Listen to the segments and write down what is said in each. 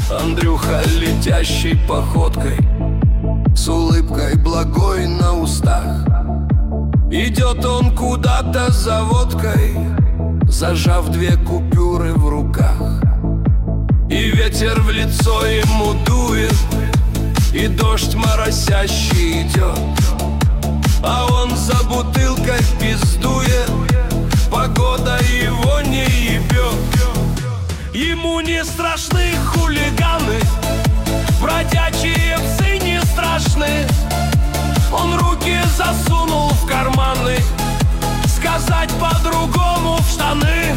Андрюха летящей походкой, с улыбкой благой на устах. Идет он куда-то за водкой, зажав 2 купюры в руках. И ветер в лицо ему дует, и дождь моросящий идет, а он за бутылкой пиздует, погода его не ебет. Ему не страшны хулиганы, бродячие псы не страшны. Он руки засунул в карманы, сказать по-другому в штаны.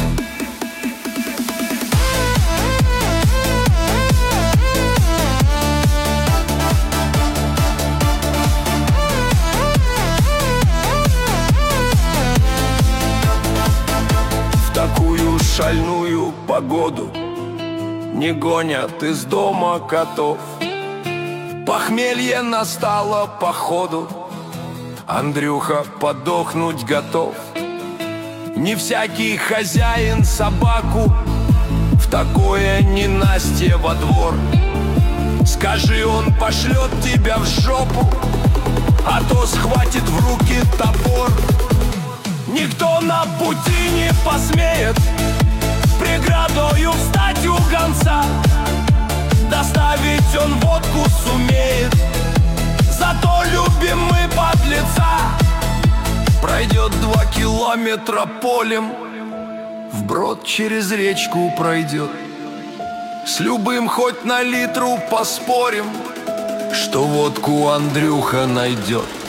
В такую шальную погоду не гонят из дома котов. Похмелье настало походу, Андрюха подохнуть готов. Не всякий хозяин собаку в такое ненастье во двор. Скажи, он пошлет тебя в жопу, а то схватит в руки топор. Никто на пути не посмеет преградою встать у гонца. Доставить он водку сумеет, зато любимый подлеца. Пройдет 2 километра полем, вброд через речку пройдет. С любым хоть на литру поспорим, что водку Андрюха найдет.